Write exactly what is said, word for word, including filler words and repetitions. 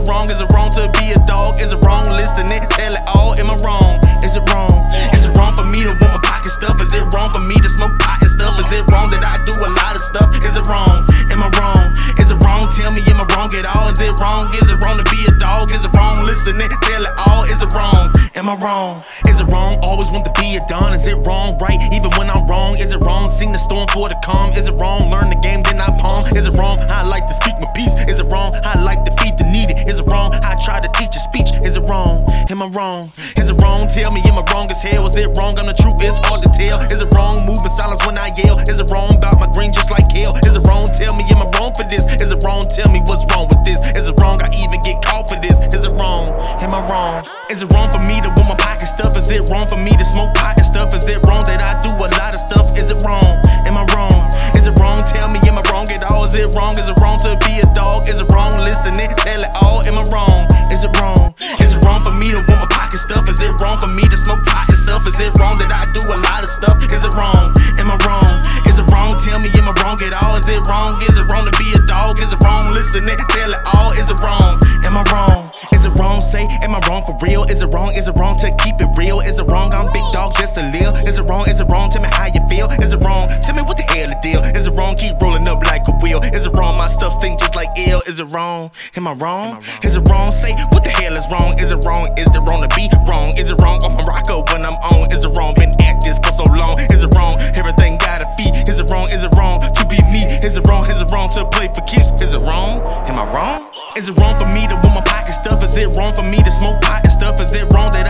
wrong? Is it wrong to be a dog? Is it wrong? Listen and tell it all. Am I wrong? Is it wrong? Is it wrong for me to want my pocket stuff? Is it wrong for me to smoke pot and stuff? Is it wrong that I do a lot of stuff? Is it wrong? Am I wrong? Is it wrong? Tell me, am I wrong at all? Is it wrong? Is it wrong to be a dog? Is it wrong? Listen and tell it all. Is it wrong? Am I wrong? Is it wrong? Always want to be a don. Is it wrong? Right? Even when I'm wrong. Is it wrong? Sing the storm for the calm. Is it wrong? Learn the game, then I palm. Is it wrong? I like to speak my piece. Is it wrong? I like to feed the needy. Is it wrong? I try to teach a speech. Is it wrong? Am I wrong? Is it wrong? Tell me, am I wrong as hell? Is it wrong? I'm the truth, it's hard to tell. Is it wrong? Moving silence when I yell. Is it wrong? About my green just like hell. Is it wrong? Tell me, am I wrong for this? Is it wrong? Tell me what's wrong with this? Is it wrong? I even get caught for this? Is it wrong? Am I wrong? Is it wrong for me to want my pocket stuff? Is it wrong for me to smoke pot and stuff? Is it wrong that I do a lot of stuff? Is it wrong? Am I wrong? Is it wrong? Tell me, am I wrong at all? Is it wrong? Is it wrong to be a dog? Is it wrong? Listen and tell it all. Am I wrong? Is it wrong? Is it wrong for me to want my pocket stuff? Is it wrong for me to smoke pot and stuff? Is it wrong that I do a lot of stuff? Is it wrong? Am I wrong? Is it wrong? Tell me, am I wrong at all? Is it wrong? Is it wrong to be a dog? Is it wrong? Listen and tell it all. Is it wrong? Am I wrong? Is it wrong? Say, am I wrong for real? Is it wrong? Is it wrong to keep it real? Is it wrong? I'm big dog just to live. Is it wrong? Is it wrong? Tell me how you feel. Is it wrong? Tell me what the hell the deal. Is it wrong? Keep rolling up like a wheel. Is it wrong? My stuff stink just like ill. Is it wrong? Am I wrong? Is it wrong? Say, what the hell is wrong? Is it wrong? Is it wrong to be wrong? Is it wrong? I'm a rocker when I'm on. Is it wrong? Been at this for so long. Is it wrong? Everything got a fee. Is it wrong? Is it wrong to be me? Is it wrong? Is it wrong to play for keeps? Is it wrong? Am I wrong? Is it wrong for me to want my pocket stuff? Is it wrong for me to smoke pot and stuff? Is it wrong that